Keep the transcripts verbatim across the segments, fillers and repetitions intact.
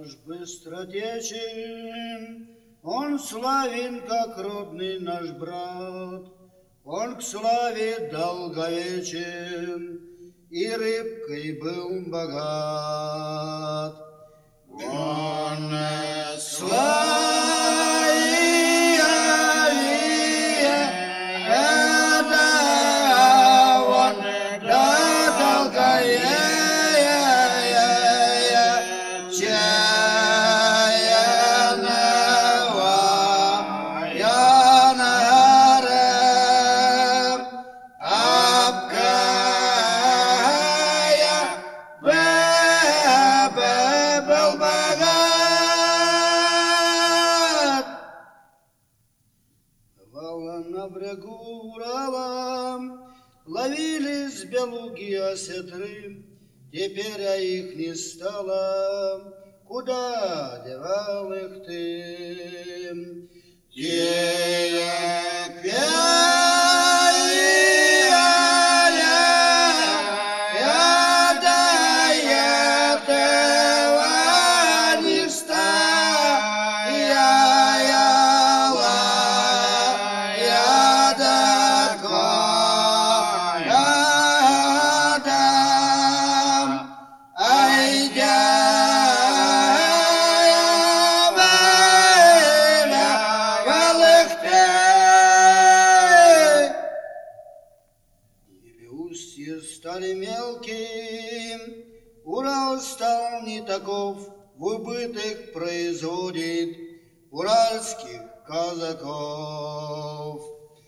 Наш быстротечен, он славен, как родный наш брат, он к славе долговечен и рыбкой был богат. Он на брегу Урала ловились белуги осетры, теперь а их не стало, куда девал их ты? Те устья стали мелким, Урал стал не таков, в убыток производит уральских казаков.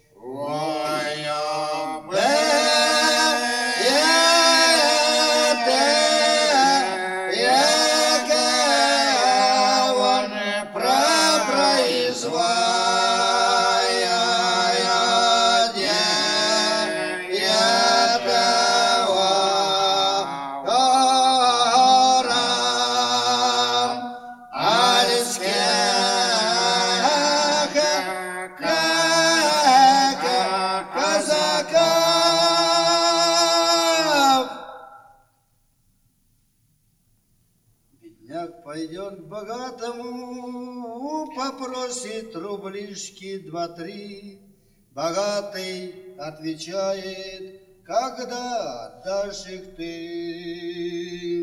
Бедняк пойдет к богатому, попросит рублишки два-три. Богатый отвечает: когда отдашь их ты?